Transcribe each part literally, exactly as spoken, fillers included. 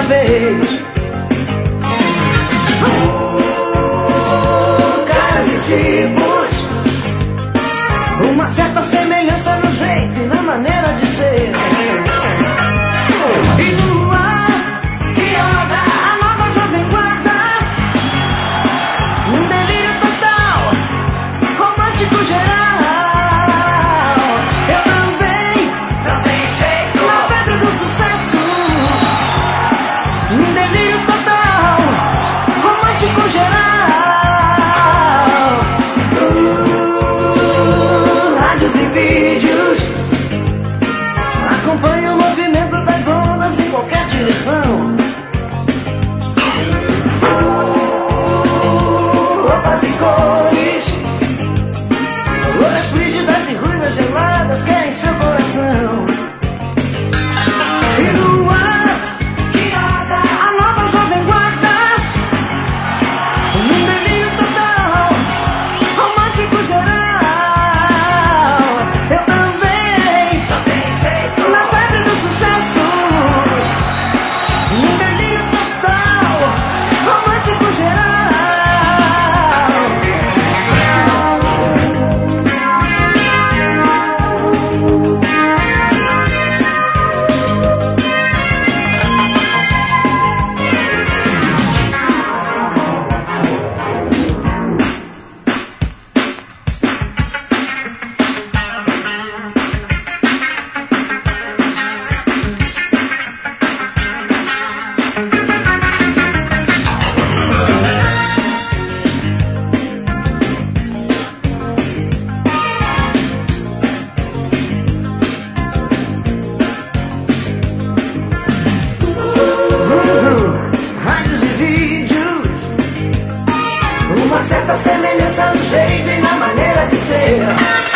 vez. Uh, caras e tipos, uma certa semelhança no jeito e na maneira de ser. E no ar que roda a nova jovem guarda, um delírio total, romântico geral. Eu também, também jeito, na febre do sucesso, um delírio total, romântico geral. Uh, rádios e vídeos, acompanho o movimento das ondas em qualquer direção. Uh, roupas e cores, louras frígidas e ruínas geladas querem seu coração. E no ar que roda a nova jovem guarda, um delírio total, romântico geral. Eu também, também jeito, na febre do sucesso, um delírio total, romântico geral. Rádios e vídeos, uma certa semelhança no jeito e na maneira de ser.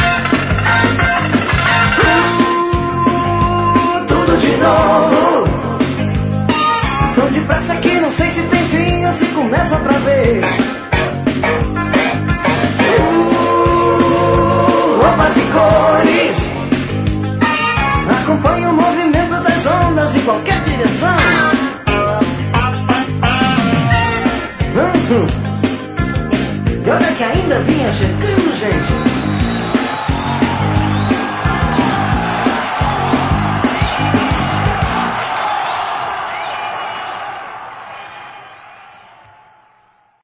Uh, tudo de novo, tão depressa que não sei se tem fim ou se começa outra vez. Uh, roupas e cores, acompanho o movimento das ondas em qualquer direção. E olha que ainda vinha chegando, gente.